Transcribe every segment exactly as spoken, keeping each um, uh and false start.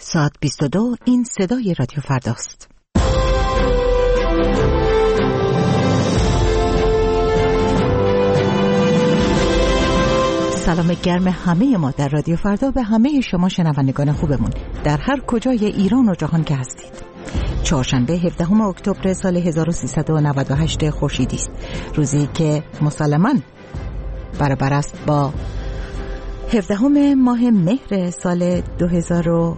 ساعت بیست و دو، این صدای رادیو فرداست. سلام گرم همه ما در رادیو فردا به همه شما شنوندگان خوبمون در هر کجای ایران و جهان که هستید. چهارشنبه هفدهم اکتبر سال هزار و سیصد و نود و هشت خورشیدی است، روزی که مسلماً برابر است با هفدهم ماه مهر سال دو هزار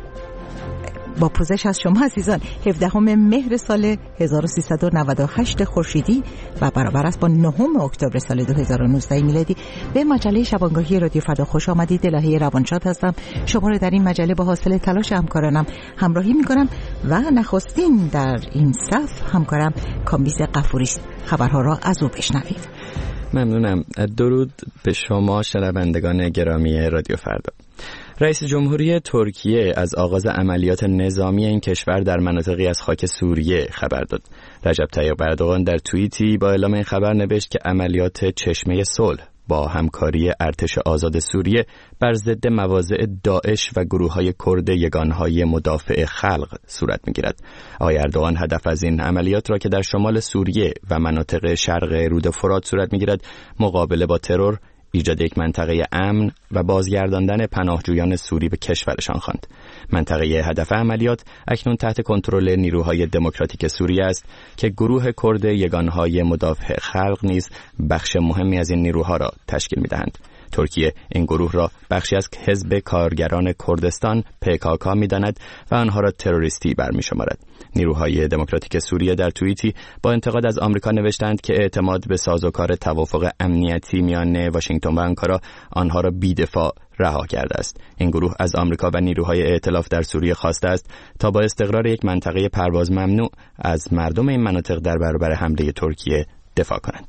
با پوزش از شما عزیزان هفدهم مهر سال هزار و سیصد و نود و هشت خورشیدی و برابر است با نهم اکتبر سال دو هزار و نوزده میلادی. به مجله شبانگاهی رادیو فردا خوش آمدید. الهی روانشاد هستم. شما رو در این مجله با حاصل تلاش همکارانم همراهی میکنم و نخستین در این صف همکارم کامبیز قفوری است. خبرها را از او بشنوید. ممنونم. درود به شما شنوندگان گرامی رادیو فردا. رئیس جمهوری ترکیه از آغاز عملیات نظامی این کشور در مناطقی از خاک سوریه خبر داد. رجب طیب اردوغان در توییتی با اعلام این خبر نوشت که عملیات چشمه صلح با همکاری ارتش آزاد سوریه بر ضد مواضع داعش و گروه‌های کرد یگانهای مدافع خلق صورت می‌گیرد. آقای اردوغان هدف از این عملیات را که در شمال سوریه و مناطق شرق رود فرات صورت می‌گیرد، مقابله با ترور، ایجاد یک منطقه امن و بازگرداندن پناهجویان سوری به کشورشان خواند. منطقه هدف عملیات اکنون تحت کنترل نیروهای دموکراتیک سوریه است که گروه کرد یگانهای مدافع خلق نیز بخش مهمی از این نیروها را تشکیل می‌دهند. ترکیه این گروه را بخشی از حزب کارگران کردستان پی کی کی می‌داند و آنها را تروریستی برمی‌شمارد. نیروهای دموکراتیک سوریه در توییتی با انتقاد از آمریکا نوشتند که اعتماد به سازوکار توافق امنیتی میان واشنگتن و آنکارا آنها را بی‌دفاع رها کرده است. این گروه از آمریکا و نیروهای ائتلاف در سوریه خواسته است تا با استقرار یک منطقه پرواز ممنوع از مردم این مناطق در برابر حمله ترکیه دفاع کنند.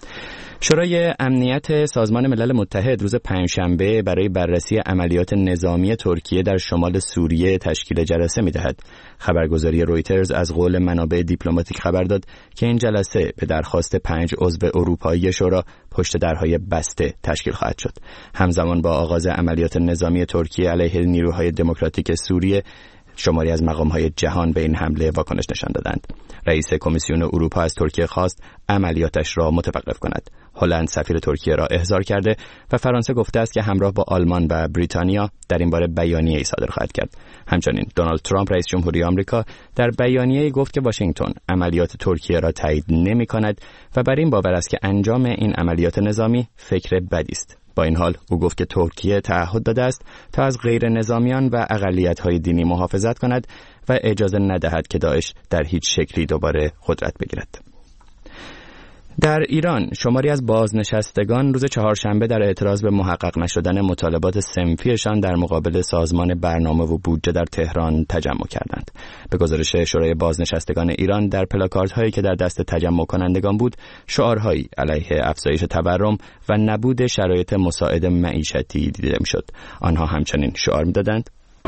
شورای امنیت سازمان ملل متحد روز پنجشنبه برای بررسی عملیات نظامی ترکیه در شمال سوریه تشکیل جلسه می‌دهد. خبرگزاری رویترز از قول منابع دیپلماتیک خبر داد که این جلسه به درخواست پنج عضو اروپایی شورا پشت درهای بسته تشکیل خواهد شد. همزمان با آغاز عملیات نظامی ترکیه علیه نیروهای دموکراتیک سوریه، شماری از مقام‌های جهان به این حمله واکنش نشان دادند. رئیس کمیسیون اروپا از ترکیه خواست عملیاتش را متوقف کند. هلند سفیر ترکیه را احضار کرده و فرانسه گفته است که همراه با آلمان و بریتانیا در این باره بیانیه‌ای صادر خواهد کرد. همچنین دونالد ترامپ رئیس جمهوری آمریکا در بیانیه‌ای گفت که واشنگتن عملیات ترکیه را تایید نمی‌کند و بر این باور است که انجام این عملیات نظامی فکر بدی است. با این حال او گفت که ترکیه تعهد داده است تا از غیر نظامیان و اقلیت‌های دینی محافظت کند و اجازه ندهد که داعش در هیچ شکلی دوباره قدرت بگیرد. در ایران شماری از بازنشستگان روز چهارشنبه در اعتراض به محقق نشدن مطالبات صنفیشان در مقابل سازمان برنامه و بودجه در تهران تجمع کردند. به گزارش شورای بازنشستگان ایران، در پلاکاردهایی که در دست تجمع کنندگان بود، شعارهایی علیه افزایش تورم و نبود شرایط مساعد معیشتی دیده می‌شد. آنها همچنین شعار می‌دادند: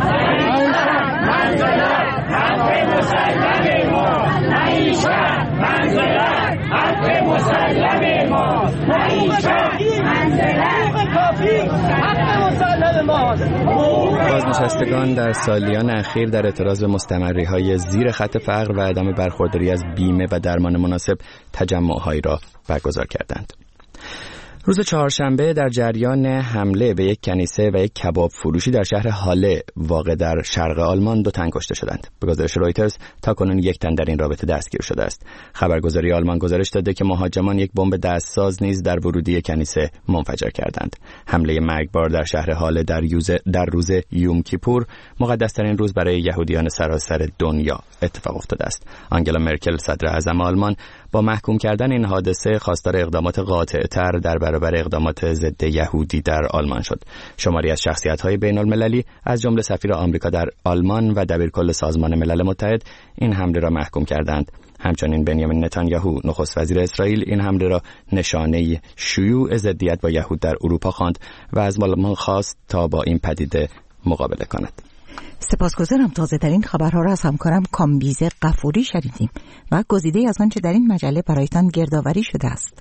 بازنشستگان در سالیان اخیر در اعتراض به مستمری‌های زیر خط فقر و عدم برخورداری از بیمه و درمان مناسب تجمع‌هایی را برگزار کردند. روز چهارشنبه در جریان حمله به یک کنیسه و یک کباب فروشی در شهر هاله واقع در شرق آلمان دو تن کشته شدند. به گزارش رویترز تاکنون یک تن در این رابطه دستگیر شده است. خبرگزاری آلمان گزارش داده که مهاجمان یک بمب دستساز نیز در ورودی کنیسه منفجر کردند. حمله مرگبار در شهر هاله در, در روز یوم کیپور، مقدس‌ترین روز برای یهودیان سراسر دنیا، اتفاق افتاده است. آنگلا مرکل صدر اعظم آلمان با محکوم کردن این حادثه خواستار اقدامات قاطع‌تر در برابر اقدامات ضد یهودی در آلمان شد. شماری از شخصیت‌های بین‌المللی از جمله سفیر آمریکا در آلمان و دبیرکل سازمان ملل متحد این حمله را محکوم کردند. همچنین بنیامین نتانیاهو نخست وزیر اسرائیل این حمله را نشانه شیوع ضدیت با یهود در اروپا خواند و از آلمان خواست تا با این پدیده مقابله کند. سپاسگزارم. تازه ترین خبرها را از همکارم کامبیز قفوری شنیدیم و گزیده از آنچه در این مجله برایتان گردآوری شده است.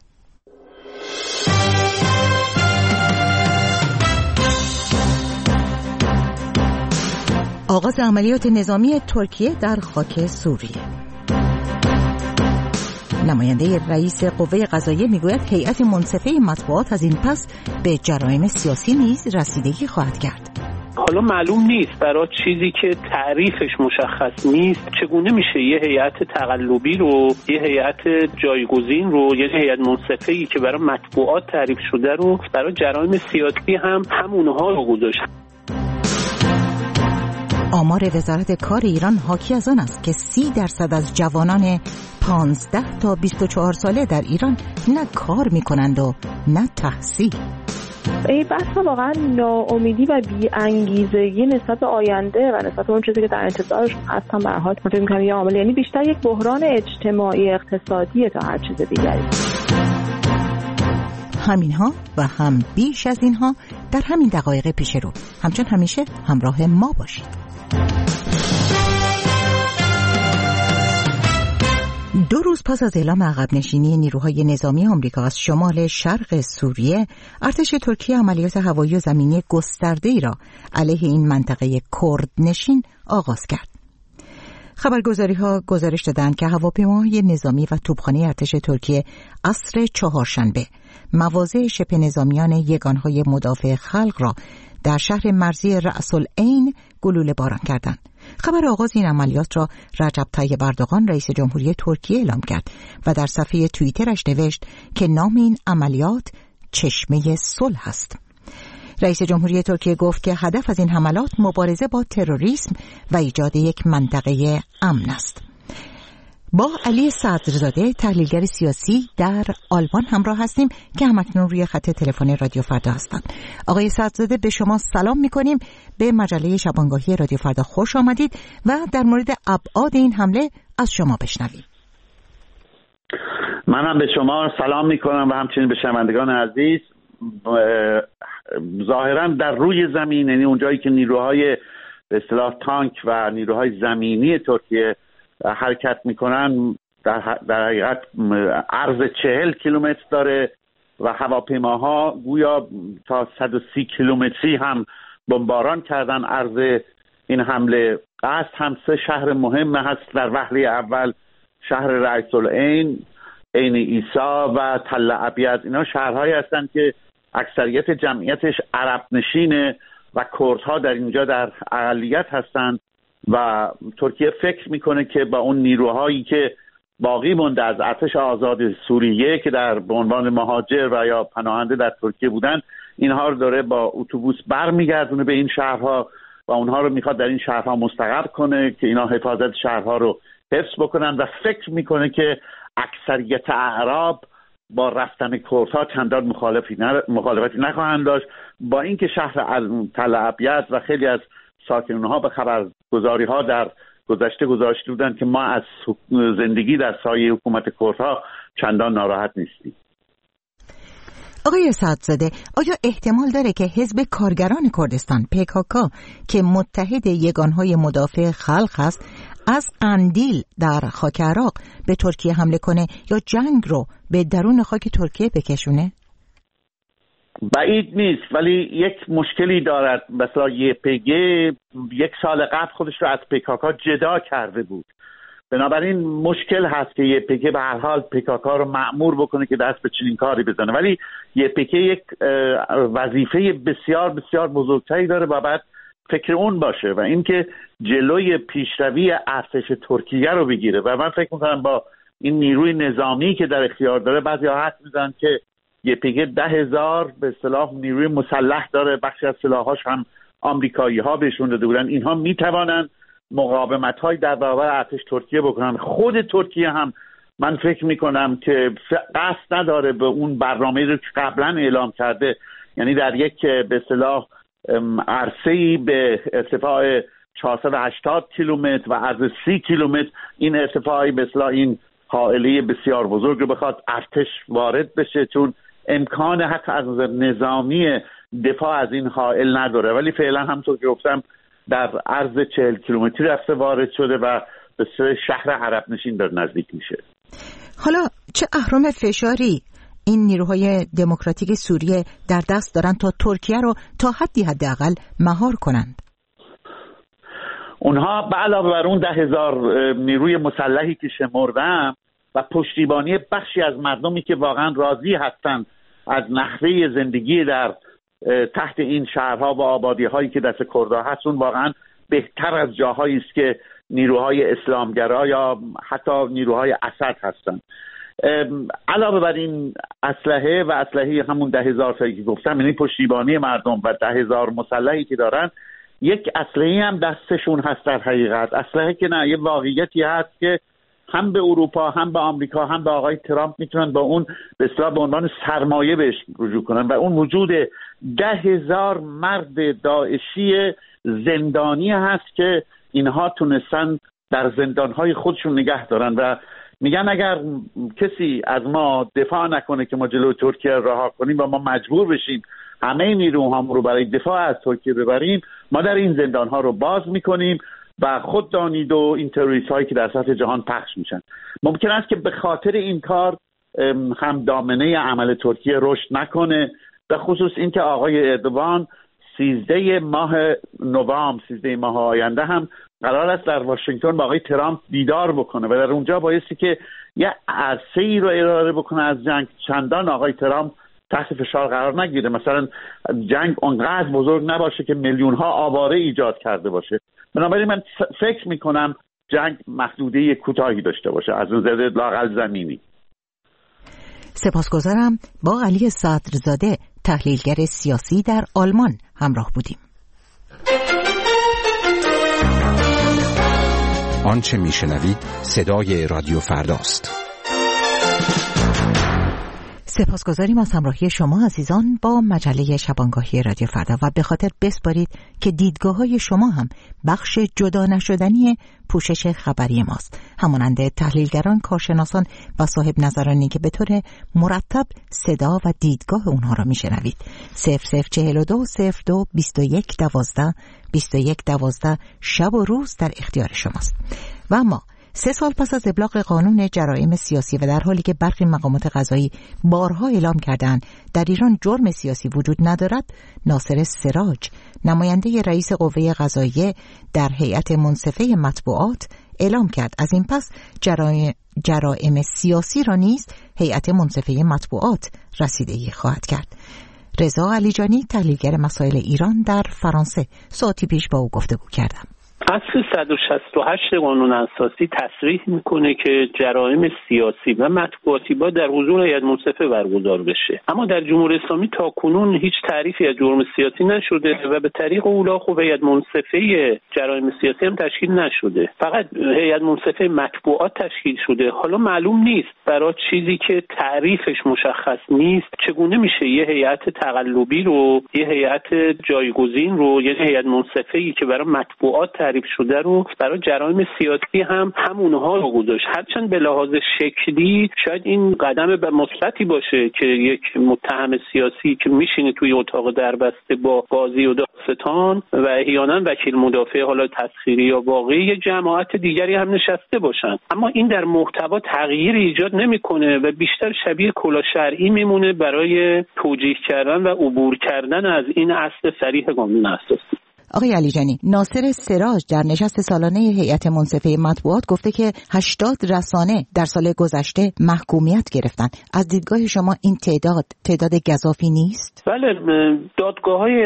آغاز عملیات نظامی ترکیه در خاک سوریه. نماینده رئیس قوه قضاییه میگوید هیئت منصفه مطبوعات از این پس به جرایم سیاسی نیز رسیدگی خواهد کرد. حالا معلوم نیست برای چیزی که تعریفش مشخص نیست چگونه میشه یه هیئت تقلبی رو، یه هیئت جایگزین رو، یه هیئت منصفه‌ای که برای مطبوعات تعریف شده رو برای جرایم سیاسی هم همونها رو گذاشت. آمار وزارت کار ایران حاکی از آن است که سی درصد از جوانان پانزده تا بیست و چهار ساله در ایران نه کار میکنند و نه تحصیل. این بحث واقعا ناامیدی و بی‌انگیزگی نسبت به آینده و نسبت به اون چیزی که در انتظارش هستن به هر حال فکر می‌کنم یه عامل، یعنی بیشتر یک بحران اجتماعی اقتصادی تا هر چیز دیگری. همینها و هم بیش از اینها در همین دقایق پیش رو. همچون همیشه همراه ما باشید. دو روز پس از اعلام عقب نشینی نیروهای نظامی آمریکا از شمال شرق سوریه، ارتش ترکیه عملیات هوایی و زمینی گسترده‌ای را علیه این منطقه کرد نشین آغاز کرد. خبرگزاری‌ها گزارش دادند که هواپیماهای نظامی و توپخانه ارتش ترکیه عصر چهارشنبه مواضع شبه نظامیان یگانهای مدافع خلق را در شهر مرزی رأس العین گلوله باران کردند. خبر آغاز این عملیات را رجب طیب اردوغان رئیس جمهوری ترکیه اعلام کرد و در صفحه توییترش نوشت که نام این عملیات چشمه صلح است. رئیس جمهوری ترکیه گفت که هدف از این حملات مبارزه با تروریسم و ایجاد یک منطقه امن است. با علی صدرزاده تحلیلگر سیاسی در آلمان همراه هستیم که همکنون روی خط تلفن رادیو فردا هستند. آقای صدرزاده به شما سلام می‌کنیم. به مجله شبانگاهی رادیو فردا خوش آمدید و در مورد ابعاد این حمله از شما بشنویم. منم به شما سلام می‌کنم و همچنین به شنوندگان عزیز. ظاهراً در روی زمین، یعنی اونجایی که نیروهای به اصطلاح تانک و نیروهای زمینی ترکیه حرکت میکنن، در در حقیقت عرض چهل کیلومتر داره و هواپیماها گویا تا صد و سی کیلومتری هم بمباران کردن عرض این حمله. قصد هم سه شهر مهم هست در وهله اول: شهر رأس العین، عین عیسی و تل ابیض. اینا شهرهایی هستند که اکثریت جمعیتش عرب نشینه و کردها در اینجا در اقلیت هستند و ترکیه فکر میکنه که با اون نیروهایی که باقی مونده از ارتش آزاد سوریه که در به عنوان مهاجر و یا پناهنده در ترکیه بودن، اینها رو داره با اتوبوس برمیگردونه به این شهرها و اونها رو میخواد در این شهرها مستقر کنه که اینا حفاظت شهرها رو حفظ بکنن و فکر میکنه که اکثریت اعراب با رفتن کردها چندان مخالفی مخالفتی نخواهند داشت، با اینکه شهر تل ابیض و خیلی از ساکنانها به خبرگزاری‌ها در گذشته گذاشته بودند که ما از زندگی در سایه حکومت کردها چندان ناراحت نیستیم. آقای صدرزاده، آیا احتمال داره که حزب کارگران کردستان پیکاکا که متحد یگانهای مدافع خلق هست از قندیل در خاک عراق به ترکیه حمله کنه یا جنگ رو به درون خاک ترکیه بکشونه؟ بعید نیست، ولی یک مشکلی دارد. مثلا یه پیگه یک سال قبل خودش رو از پیکاکا جدا کرده بود، بنابراین مشکل هست که یه پیگه به هر حال پیکاکا رو مأمور بکنه که دست به چنین کاری بزنه. ولی یه پیگه یک وظیفه بسیار بسیار بزرگتری داره و بعد فکر اون باشه و اینکه جلوی پیشروی ارتش ترکیه رو بگیره. و من فکر میکنم با این نیروی نظامی که در اختیار داره، بعضی حد میزنن که یه پیگه ده هزار به اصطلاح نیروی مسلح داره، بخشی از سلاحاش هم آمریکایی ها بهشون داده بودن، اینها میتوانن مقاومت های در برابر ارتش ترکیه بکنن. خود ترکیه هم من فکر میکنم که قصد نداره به اون برنامه‌ای رو که قبلا اعلام کرده، یعنی در یک به اصطلاح عرصه‌ای به ارتفاع چهارصد و هشتاد کیلومتر و عرض سی کیلومتر، این ارتفاعی به اصطلاح این حائله بسیار بزرگ رو بخواد ارتش وارد بشه، چون امکان حتی از نظامی دفاع از این حائل نداره. ولی فعلا همونطور که گفتم در عرض چهل کیلومتری رفته وارد شده و به شهر عرب نشین در نزدیک میشه. حالا چه اهرم فشاری این نیروهای دموکراتیک سوریه در دست دارن تا ترکیه رو تا حدی حداقل مهار کنند؟ اونها به علاوه بر اون ده هزار نیروی مسلحی که شمردم و پشتیبانی بخشی از مردمی که واقعا راضی هستند از نحوه زندگی در تحت این شهرها و آبادی هایی که دست کردها هست، اون واقعا بهتر از جاهایی است که نیروهای اسلامگرا یا حتی نیروهای اسد هستند. علاوه بر این اسلحه و اسلحه همون ده هزار تایی که گفتم، یعنی پشتیبانی مردم و ده هزار مسلحی که دارن، یک اسلحه هم دستشون هست. در حقیقت اسلحه که نه، یه واقعیتی هست که هم به اروپا هم به آمریکا هم به آقای ترامپ میتونن با اون به اصطلاح به عنوان سرمایه بهش رجوع کنن و اون وجود ده هزار مرد داعشی زندانی هست که اینها تونستن در زندانهای خودشون نگه دارن و میگن اگر کسی از ما دفاع نکنه که ما جلوی ترکیه رها کنیم و ما مجبور بشیم همه نیروهامون رو برای دفاع از ترکیه ببریم، ما در این زندانها رو باز میکنیم و خود دانید و این تروریست هایی که در سطح جهان پخش میشن. ممکن است که به خاطر این کار هم دامنه عمل ترکیه رشد نکنه، به خصوص اینکه آقای اردوان سیزده ماه نوامبر، سیزده ماه آینده هم قرار است در واشنگتن با آقای ترامپ دیدار بکنه و در اونجا بایستی که یه عرصه‌ای رو ارائه بکنه از جنگ، چندان آقای ترامپ تحت فشار قرار نگیره، مثلا جنگ اونقدر بزرگ نباشه که میلیون ها آواره ایجاد کرده باشه. بنابراین من فکر میکنم جنگ محدوده کوتاهی داشته باشه از نظر لااقل زمینی. سپاسگزارم. با علی صدرزاده، تحلیلگر سیاسی در آلمان همراه بودیم. آنچه میشنوید صدای رادیو فرداست. سپاسگزاریم از همراهی شما عزیزان با مجله شبانگاهی رادیو فردا و به خاطر بسپارید که دیدگاه‌های شما هم بخش جدا نشدنی پوشش خبری ماست، همانند تحلیلگران، کارشناسان و صاحب نظرانی که به طور مرتب صدا و دیدگاه اونها را میشنوید. صفر صفر چهل و دو صفر دو بیست و یک دوازده بیست و یک دوازده شب و روز در اختیار شماست. و اما سه سال پس از ابلاغ قانون جرایم سیاسی و در حالی که برخی مقامات قضایی بارها اعلام کردند در ایران جرم سیاسی وجود ندارد، ناصر سراج، نماینده رئیس قوه قضاییه در هیئت منصفه مطبوعات، اعلام کرد از این پس جرایم, جرایم سیاسی را نیز هیئت منصفه مطبوعات رسیدگی خواهد کرد. رضا علیجانی، تحلیلگر مسائل ایران در فرانسه، ساعتی پیش با او گفتگو کردم. اصل صد و شصت و هشت قانون اساسی تصریح میکنه که جرایم سیاسی و مطبوعاتی با در حضور هیئت منصفه برگزار بشه، اما در جمهوری اسلامی تاکنون هیچ تعریفی از جرم سیاسی نشده و به طریق اولا خب هیئت منصفه جرایم سیاسی هم تشکیل نشده، فقط هیئت منصفه مطبوعات تشکیل شده. حالا معلوم نیست برای چیزی که تعریفش مشخص نیست چگونه میشه یه هیئت تقلبی رو، یه هیئت جایگزین رو، یه هیئت منصفه‌ای که برای مطبوعات تعریف شده رو برای جرایم سیاسی هم همونها رو گذاشت. هرچند به لحاظ شکلی شاید این قدم به مثبتی باشه که یک متهم سیاسی که میشینه توی اتاق دربسته با قاضی و دادستان و احیانا وکیل مدافع حالا تسخیری یا واقعی یک جماعت دیگری هم نشسته باشن، اما این در محتوا تغییر ایجاد نمیکنه و بیشتر شبیه کلا شرعی میمونه برای توجیه کردن و عبور کردن از این اصل صریح قانون اساسی. آقای علیجانی، ناصر سراج در نشست سالانه هیئت منصفه مطبوعات گفته که هشتاد رسانه در سال گذشته محکومیت گرفتن. از دیدگاه شما این تعداد تعداد گزافی نیست؟ بله، دادگاه‌های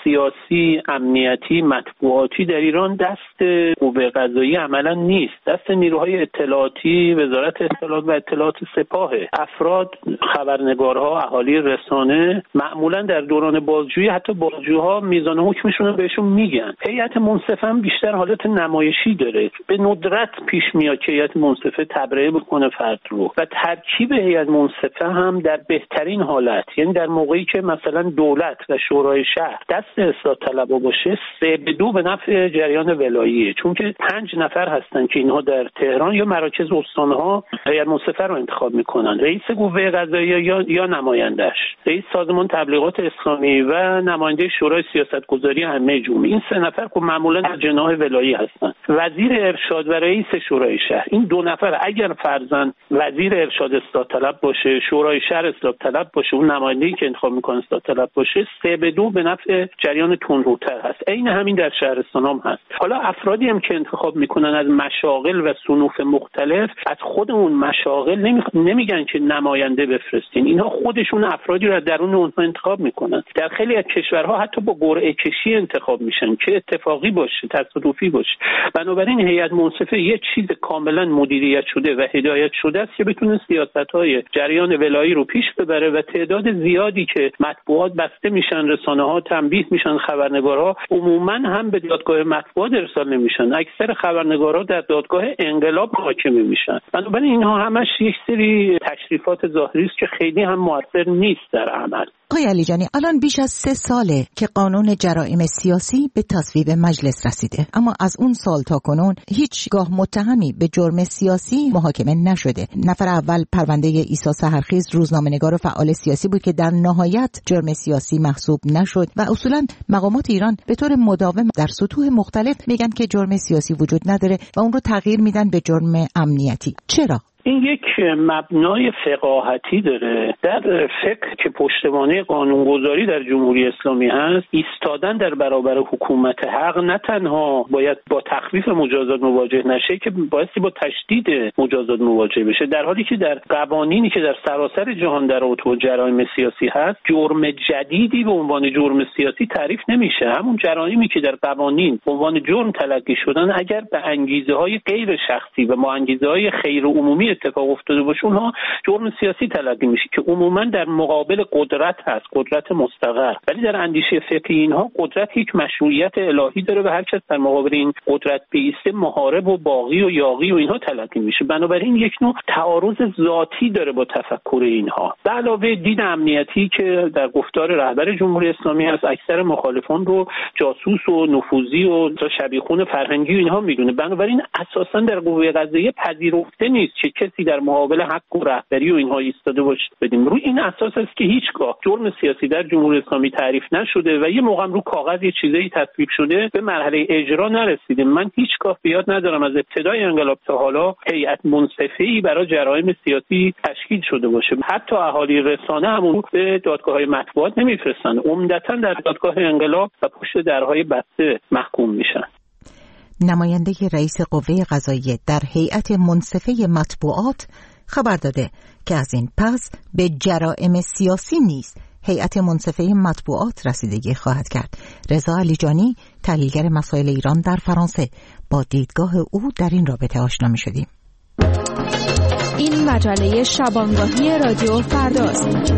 سیاسی، امنیتی، مطبوعاتی در ایران دست قوه قضاییه عملا نیست، دست نیروهای اطلاعاتی، وزارت اطلاعات و اطلاعات سپاه. افراد، خبرنگارها، اهالی رسانه معمولا در دوران بازجویی حتی بازجوها میزان حکمشون رو بهشون میگن. هیئت منصفه هم بیشتر حالت نمایشی داره، به ندرت پیش میاد که هیئت منصفه تبرئه بکنه فرد رو و ترکیب هیئت منصفه هم در بهترین حالت، یعنی در موقعی که مثلا دولت و شورای شهر دست اصلاح طلبها باشه، سه به دو به نفع جریان ولاییه، چون که پنج نفر هستن که اینها در تهران یا مراکز استانها هیئت منصفه رو انتخاب میکنن، رئیس قوه قضاییه یا یا نمایندش، رئیس سازمان تبلیغات اسلامی و نماینده شورای سیاستگذاری همه جمهوری. عمومی. این سه نفر که معمولا در جناح ولایی هستن، وزیر ارشاد و رئیس شورای شهر. این دو نفر اگر فرضاً وزیر ارشاد اصلاح طلب باشه، شورای شهر اصلاح طلب باشه، اون نماینده‌ای که انتخاب می‌کنه اصلاح طلب باشه، سه به دو به نفع جریان تندروتر هست. عین همین در شهرستان هم هست. حالا افرادی هم که انتخاب میکنن از مشاغل و صنوف مختلف، از خود اون مشاغل نمی... نمیگن که نماینده بفرستین، اینها خودشون افرادی رو درون اونها انتخاب میکنن. در خیلی از کشورها حتی با قرعه کشی انتخاب میشن که اتفاقی باشه، تصادفی باشه. بنابراین هیئت منصفه یه چیز کاملا مدیریت شده و هدایت شده است که بتونه سیاست‌های جریان ولایی رو پیش ببره و تعداد زیادی که مطبوعات بسته میشن، رسانه‌ها تنبیه میشن، خبرنگارها عموما هم به دادگاه مطبوعات ارسال نمیشن. اکثر خبرنگارها در دادگاه انقلاب محاکمه میشن. بنابراین اینها همش یک سری تشریفات ظاهری است که خیلی هم مؤثر نیست در عمل. آقای علیجانی، الان بیش از سه ساله که قانون جرائم سیاسی به تصویب مجلس رسیده، اما از اون سال تا کنون هیچگاه متهمی به جرم سیاسی محاکمه نشده. نفر اول پرونده عیسی سحرخیز، روزنامه‌نگار و فعال سیاسی بود که در نهایت جرم سیاسی محسوب نشد و اصولا مقامات ایران به طور مداوم در سطوح مختلف میگن که جرم سیاسی وجود نداره و اون رو تغییر میدن به جرم امنیتی. چرا؟ این یک مبنای فقاهتی داره. در فقه که پشتوانه قانونگذاری در جمهوری اسلامی هست، ایستادن در برابر حکومت حق نه تنها باید با تخفیف مجازات مواجه نشه که بایستی با تشدید مجازات مواجه بشه، در حالی که در قوانینی که در سراسر جهان در رابطه با جرایم سیاسی هست، جرم جدیدی به عنوان جرم سیاسی تعریف نمیشه. همون جرایمی که در قوانین به عنوان جرم تلقی شدن، اگر به انگیزه‌های غیر شخصی و با انگیزه‌های خیر عمومی اتفاق افتاده باشه، اونها جرم سیاسی تلقی میشه که عموما در مقابل قدرت هست، قدرت مستقر. ولی در اندیشه فقهی اینها قدرت هیچ مشروعیت الهی داره و هر کس در مقابل این قدرت بایسته محارب و باغی و یاغی و اینها تلقی میشه. بنابراین یک نوع تعارض ذاتی داره با تفکر اینها. به علاوه دید امنیتی که در گفتار رهبر جمهوری اسلامی هست، اکثر مخالفان رو جاسوس و نفوذی و شبیخون فرهنگی و اینها میدونه. بنابراین اساسا در قوه قضاییه پذیرفته نیست که کسی در مقابل حق و رهبری و اینها ایستاده باشه. بدیم روی این اساس است که هیچگاه جرم سیاسی در جمهوری اسلامی تعریف نشده و یه موقع رو کاغذ یه چیزایی تصویب شده، به مرحله اجرا نرسیده. من هیچگاه بیاد ندارم از ابتدای انقلاب تا حالا هیئت منصفه‌ای برای جرایم سیاسی تشکیل شده باشه. حتی اهالی رسانه همون به دادگاه‌های مطبوعات نمیفرستن، عمدتاً در دادگاه انقلاب و پشت درهای بسته محکوم میشن. نماینده رئیس قوه قضاییه در هیئت منصفه مطبوعات خبر داده که از این پس به جرائم سیاسی نیز هیئت منصفه مطبوعات رسیدگی خواهد کرد. رضا علیجانی، تحلیلگر مسائل ایران در فرانسه، با دیدگاه او در این رابطه آشنا می‌شدیم. این مجله شبانگاهی رادیو فرداست.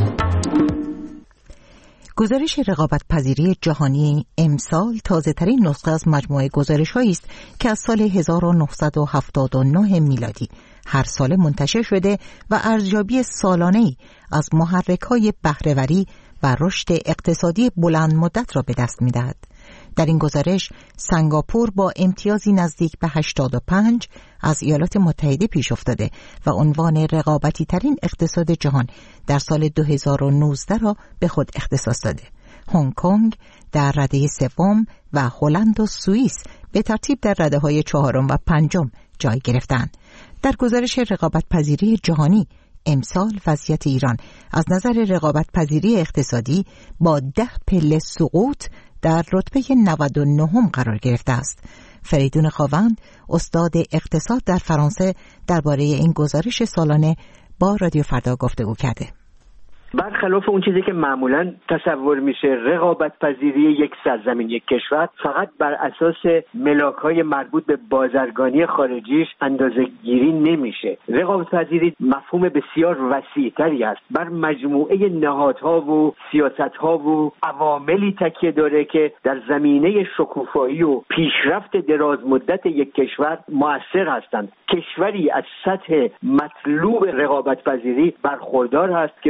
گزارش رقابت پذیری جهانی امسال تازه ترین نسخه از مجموعه گزارش هایی است که از سال هزار و نهصد و هفتاد و نه میلادی هر سال منتشر شده و ارزیابی سالانه‌ای از محرک‌های بهره‌وری و رشد اقتصادی بلند مدت را به دست می‌دهد. در این گزارش سنگاپور با امتیازی نزدیک به هشتاد و پنج از ایالات متحده پیش افتاده و عنوان رقابتی ترین اقتصاد جهان در سال دو هزار و نوزده را به خود اختصاص داده. هنگ کنگ در رده سوم و هلند و سوئیس به ترتیب در رده های چهارم و پنجم جای گرفتند. در گزارش رقابت پذیری جهانی امسال وضعیت ایران از نظر رقابت پذیری اقتصادی با ده پله سقوط در رتبه نود و نه قرار گرفته است. فریدون خاوند، استاد اقتصاد در فرانسه، درباره این گزارش سالانه با رادیو فردا گفتگو کرده. برخلاف اون چیزی که معمولا تصور میشه، رقابت پذیری یک سرزمین، یک کشور فقط بر اساس ملاک‌های مربوط به بازرگانی خارجیش اندازه گیری نمیشه. رقابت پذیری مفهوم بسیار وسیع‌تری است، بر مجموعه نهادها و سیاست‌ها و عواملی تکیه داره که در زمینه شکوفایی و پیشرفت دراز مدت یک کشور مؤثر هستند. کشوری از سطح مطلوب رقابت پذیری برخوردار هست که بتونه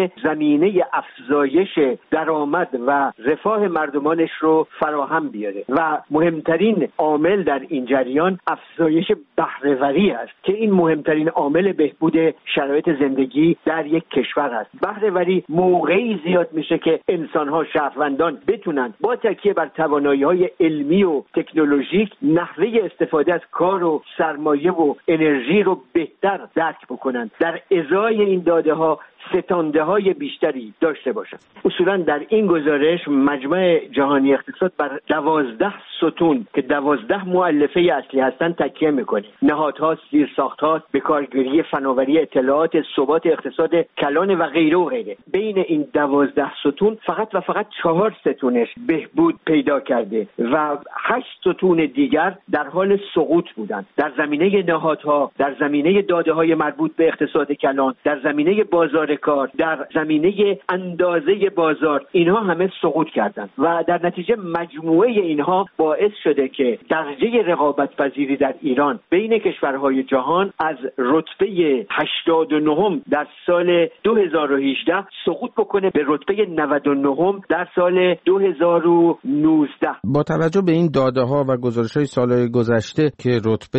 که زمینه افزایش درآمد و رفاه مردمانش رو فراهم بیاره و مهمترین عامل در این جریان افزایش بهره‌وری است که این مهمترین عامل بهبود شرایط زندگی در یک کشور است. بهره‌وری موقعی زیاد میشه که انسان‌ها، شهروندان بتونن با تکیه بر توانایی‌های علمی و تکنولوژیک نحوه استفاده از کار و سرمایه و انرژی رو بهتر درک بکنن، در ازای این داده‌ها ستانده های بیشتری داشته باشند. اصولا در این گزارش مجمع جهانی اقتصاد بر دوازده ستون که دوازده مؤلفه اصلی هستند تکیه میکنه. نهادها، زیرساختها، بکارگیری فناوری اطلاعات، ثبات اقتصاد کلان و غیره و غیره. بین این دوازده ستون فقط و فقط چهار ستونش بهبود پیدا کرده و هشت ستون دیگر در حال سقوط بودند. در زمینه نهادها، در زمینه داده های مربوط به اقتصاد کلان، در زمینه بازار کار، در زمینه اندازه بازار، اینها همه سقوط کردند و در نتیجه مجموعه اینها باعث شده که درجه رقابت پذیری در ایران بین کشورهای جهان از رتبه هشتاد و نه در سال دو هزار و هجده سقوط بکنه به رتبه نود و نه در سال دو هزار و نوزده. با توجه به این داده ها و گزارش های سال گذشته که رتبه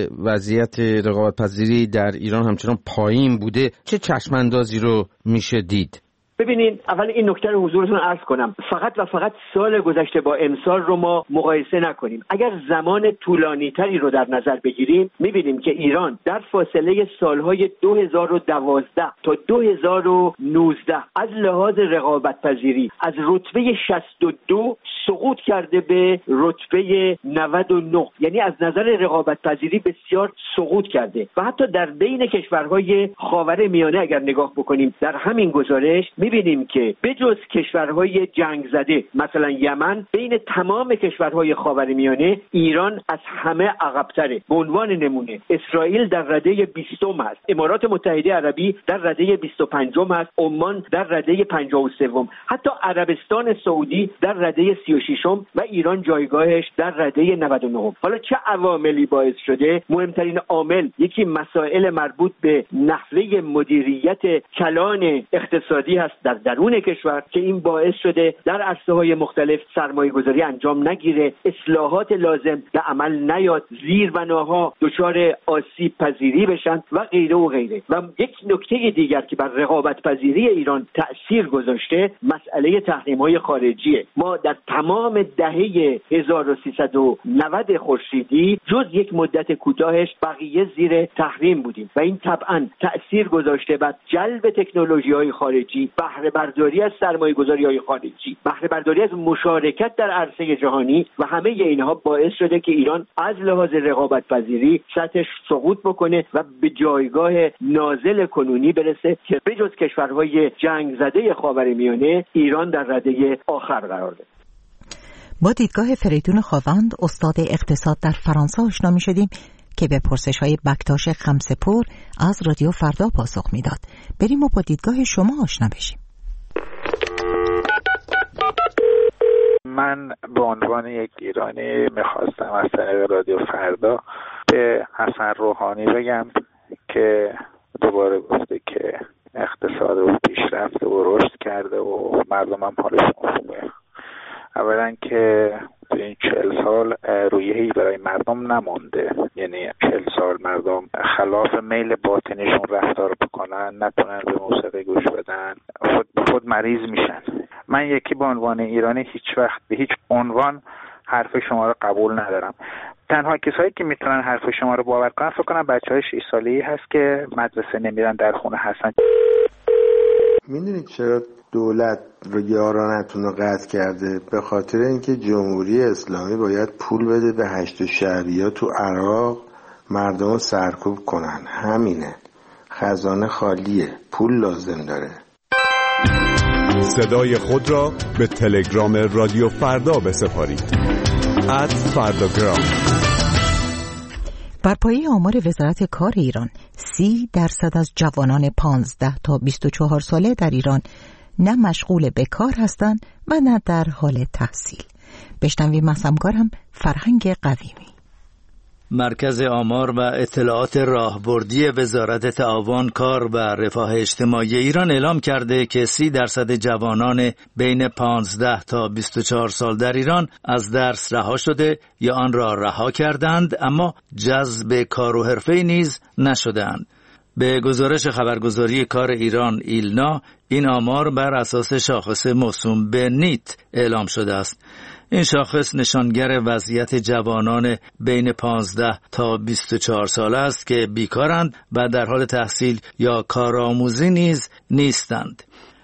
وضعیت رقابت پذیری در ایران همچنان پایین بوده، چه چشم‌اندازی رو میشه دید؟ ببینید، اول این نکته رو حضورتون عرض کنم، فقط و فقط سال گذشته با امسال رو ما مقایسه نکنیم. اگر زمان طولانی تری رو در نظر بگیریم میبینیم که ایران در فاصله سالهای دو هزار و دوازده تا دو هزار و نوزده از لحاظ رقابت پذیری از رتبه شصت و دو سقوط کرده به رتبه نود و نه، یعنی از نظر رقابت پذیری بسیار سقوط کرده و حتی در بین کشورهای خاورمیانه اگر نگاه بکنیم در همین گزارش می‌بینیم که بجز کشورهای جنگ زده مثلا یمن، بین تمام کشورهای خاورمیانه ایران از همه عقب‌تره. به عنوان نمونه اسرائیل در رده بیستم است، امارات متحده عربی در رده بیست و پنجم است، عمان در رده پنجاه و سوم، حتی عربستان سعودی در رده سی و ششم و ایران جایگاهش در رده نود و نه. حالا چه عواملی باعث شده؟ مهمترین عامل یکی مسائل مربوط به نحوه مدیریت کلان اقتصادی هست در درون کشور که این باعث شده در عرصه‌های مختلف سرمایه‌گذاری انجام نگیره، اصلاحات لازم به عمل نیاد، زیربناها دچار آسیب پذیری بشن و غیره و غیره. و یک نکته دیگر که بر رقابت پذیری ایران تأثیر گذاشته مسئله تحریم‌های خارجیه. ما در تمام دهه هزار و سیصد و نود خورشیدی جز یک مدت کوتاهش بقیه زیر تحریم بودیم و این طبعا تأثیر گذاشته بر جلب تکنولوژی‌های خارجی، بهره برداری از سرمایه‌گذاری‌های خارجی، بهره برداری از مشارکت در عرصه جهانی و همه اینها باعث شده که ایران از لحاظ رقابت پذیری سطحش سقوط بکنه و به جایگاه نازل کنونی برسه که بجز کشورهای جنگ زده خاورمیانه ایران در رده آخر قرار داره. با دیدگاه فریدون خاوند، استاد اقتصاد در فرانسه آشنا می شدیم که به پرسش‌های بکتاش خمسه‌پور از رادیو فردا پاسخ میداد. بریم و با دیدگاه شما آشنا بشیم. من به عنوان یک ایرانی میخواستم از طریق رادیو فردا به حسن روحانی بگم که دوباره گفته که اقتصاد رو پیشرفته و رشد کرده و مردم هم حالشون خوبه. اولا که تو این چهل سال رویه‌ای برای مردم نمونده، یعنی چهل سال مردم خلاف میل باطنشون رفتار بکنن، نتونن به موسیقی گوش بدن، خود به خود مریض میشن. من یکی به عنوان ایرانی هیچ وقت به هیچ عنوان حرف شما رو قبول ندارم. تنها کسایی که میتونن حرف شما رو باور کنن فکر کنم بچهای شش ساله‌ای هست که مدرسه نمیرن در خونه هستن. میدونید چرا دولت رو یارانتون رو قطع کرده؟ به خاطر اینکه جمهوری اسلامی باید پول بده به هشت شهری‌ها تو عراق مردم رو سرکوب کنن. همینه، خزانه خالیه، پول لازم داره. صدای خود را به تلگرام رادیو فردا بسپارید. ات فرداگرام. بر پایه آمار وزارت کار ایران، سی درصد از جوانان پانزده تا بیست و چهار ساله در ایران نه مشغول به کار هستند و نه در حال تحصیل. بشنویم از همکارم فرهنگ قویمی. مرکز آمار و اطلاعات راهبردی وزارت تعاون، کار و رفاه اجتماعی ایران اعلام کرده که سی درصد جوانان بین پانزده تا بیست و چهار سال در ایران از درس رها شده یا آن را رها کردند، اما جذب کار و حرفه‌ای نیز نشدند. به گزارش خبرگزاری کار ایران ایلنا، این آمار بر اساس شاخص موسوم به نیت اعلام شده است. این شاخص نشانگر وضعیت جوانان بین پانزده تا بیست و چهار ساله است که بیکارند و در حال تحصیل یا کارآموزی نیز نیستند.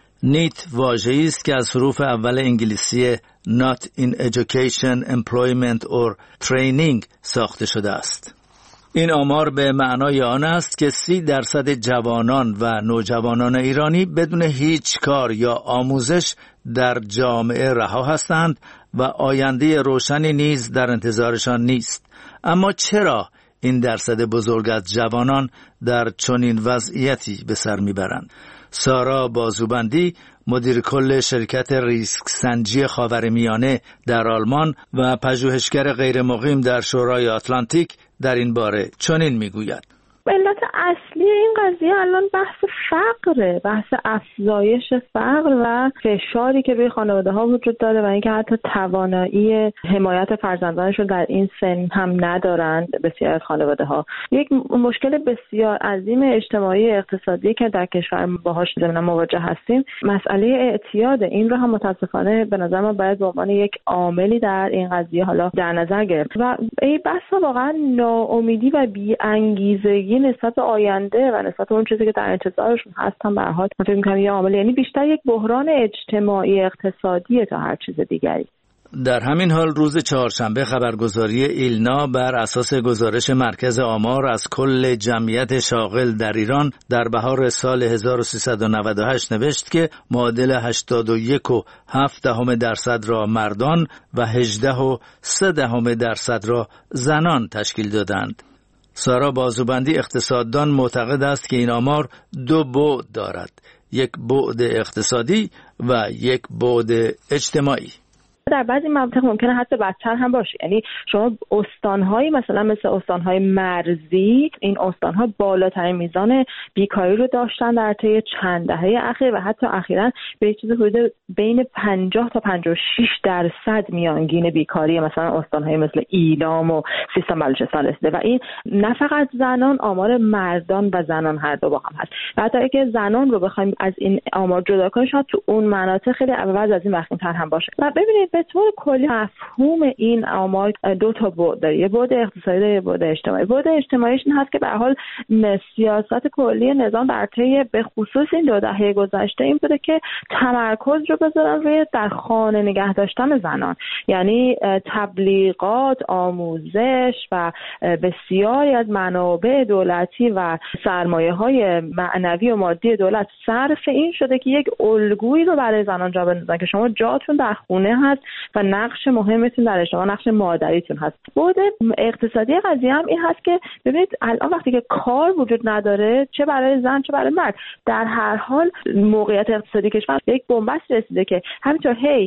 نیت واژه‌ای است که از حروف اول انگلیسی Not in Education, Employment or Training ساخته شده است. این آمار به معنای آن است که سی درصد جوانان و نوجوانان ایرانی بدون هیچ کار یا آموزش در جامعه رها هستند و آینده روشنی نیز در انتظارشان نیست. اما چرا این درصد بزرگ از جوانان در چنین وضعیتی به سر میبرند؟ سارا بازوبندی، مدیر کل شرکت ریسک سنجی خاورمیانه در آلمان و پژوهشگر غیر مقیم در شورای آتلانتیک در این باره چنین میگوید: علت اصلی این قضیه الان بحث فقره، بحث افزایش فقر و فشاری که روی خانواده ها وجود داره و اینکه حتی توانایی حمایت فرزندانشون در این سن هم ندارند بسیار از خانواده ها. یک مشکل بسیار عظیم اجتماعی اقتصادی که در کشور باهاش ضمن مواجه هستیم، مسئله اعتیاد. این رو هم متاسفانه به نظر من باید به عنوان یک عاملی در این قضیه حالا در نظر گرفت و ای بسا واقعا ناامیدی و بی‌انگیزگی نسبت به آینده و نسبت به اون چیزی که در انتظارشون هستن به هر حال من فکر می‌کنم یه عامل، یعنی بیشتر یک بحران اجتماعی اقتصادی تا هر چیز دیگری. در همین حال روز چهارشنبه خبرگزاری ایلنا بر اساس گزارش مرکز آمار از کل جمعیت شاغل در ایران در بهار سال هزار و سیصد و نود و هشت نوشت که معادل هشتاد و یک و هفت دهم درصد را مردان و هجده و سه دهم درصد را زنان تشکیل دادند. سارا بازوبندی، اقتصاددان، معتقد است که این آمار دو بعد دارد: یک بعد اقتصادی و یک بعد اجتماعی. در بعضی مناطق ممکنه حتی بدتر هم باشه. یعنی شما استان‌های مثلا مثل استان‌های مرزی، این استان‌ها بالاترین میزان بیکاری رو داشتن در طی چند دهه اخیر و حتی اخیراً به چیز حدود بین پنجاه تا پنجاه و شش درصد میانگین بیکاری مثلا استان‌های مثل ایلام و سیستان بلوچستان رسیده و این نه فقط زنان، آمار مردان و زنان هر دو با هم هست. و حتی اگه زنان رو بخوایم از این آمار جدا کنیم، شاید تو اون مناطق خیلی عوض از این وخیم‌تر هم باشه. و ببینید به طور کلی مفهوم این آمار دو تا بعد داره: یه بعد اقتصادی داره، یه بعد اجتماعی. بعد اجتماعیش این هست که به هر حال سیاست کلی نظام در طی به خصوص این دو دهه گذشته این بوده که تمرکز رو بذارن روی در خانه نگه داشتن زنان، یعنی تبلیغات، آموزش و بسیاری از منابع دولتی و سرمایه‌های معنوی و مادی دولت صرف این شده که یک الگویی رو برای زنان جا بندازن که شما جاتون در خونه هست و نقش مهمتون در اجتماع نقش مادریتون هست. بعد اقتصادی قضیه هم این هست که ببینید الان وقتی که کار وجود نداره، چه برای زن چه برای مرد، در هر حال موقعیت اقتصادی کشور یک بنبست رسیده که همینطور هی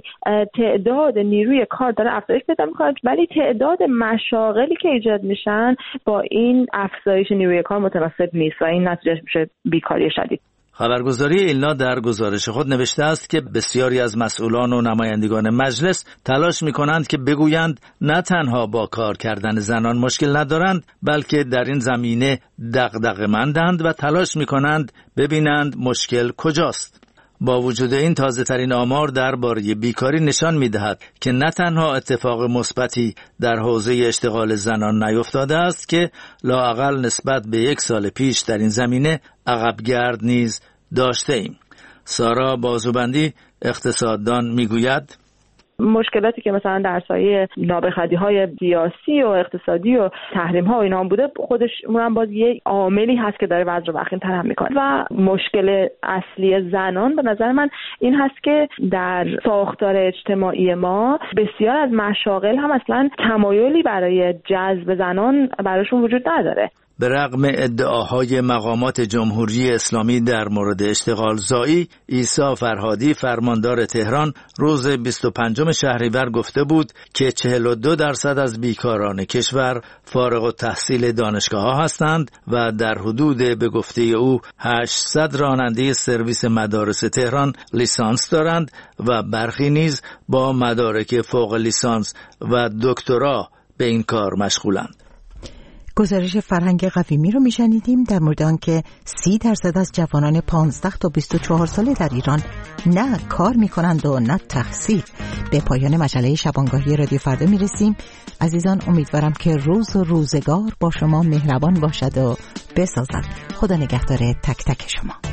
تعداد نیروی کار داره افزایش پیدا میکنه ولی تعداد مشاغلی که ایجاد میشن با این افزایش نیروی کار متناسب نیست و این نتیجه میشه بیکاری شدید. خبرگزاری ایلنا در گزارش خود نوشته است که بسیاری از مسئولان و نمایندگان مجلس تلاش می‌کنند که بگویند نه تنها با کار کردن زنان مشکل ندارند، بلکه در این زمینه دغدغه‌مندند و تلاش می‌کنند ببینند مشکل کجاست. با وجود این تازه ترین آمار درباره بیکاری نشان می‌دهد که نه تنها اتفاق مثبتی در حوزه اشتغال زنان نیفتاده است که لااقل نسبت به یک سال پیش در این زمینه عقبگرد نیز داشته ایم. سارا بازوبندی، اقتصاددان، میگوید مشکلاتی که مثلا در سایه نابخردی‌های سیاسی و اقتصادی و تحریم‌ها و اینا هم بوده، خودش اونم باز یه عاملی هست که داره وضع رو وخیم‌تر هم می‌کنه. و مشکل اصلی زنان به نظر من این هست که در ساختار اجتماعی ما بسیار از مشاغل هم اصلا تمایلی برای جذب زنان براشون وجود نداره. به رغم ادعاهای مقامات جمهوری اسلامی در مورد اشتغال زایی، عیسی فرهادی فرماندار تهران روز بیست و پنجم شهریور گفته بود که چهل و دو درصد از بیکاران کشور فارغ التحصیل دانشگاه‌ها هستند و در حدود به گفته او هشتصد راننده سرویس مدارس تهران لیسانس دارند و برخی نیز با مدارک فوق لیسانس و دکترا به این کار مشغولند. گزارش فرهنگ قویمی رو میشنیدیم در مورد آنکه سی درصد از جوانان پانزده تا بیست و چهار ساله در ایران نه کار میکنند و نه تحصیل. به پایان مجله شبانگاهی رادیو فردا میرسیم. عزیزان، امیدوارم که روز و روزگار با شما مهربان باشد و بسازد. خدا نگهدار تک تک شما.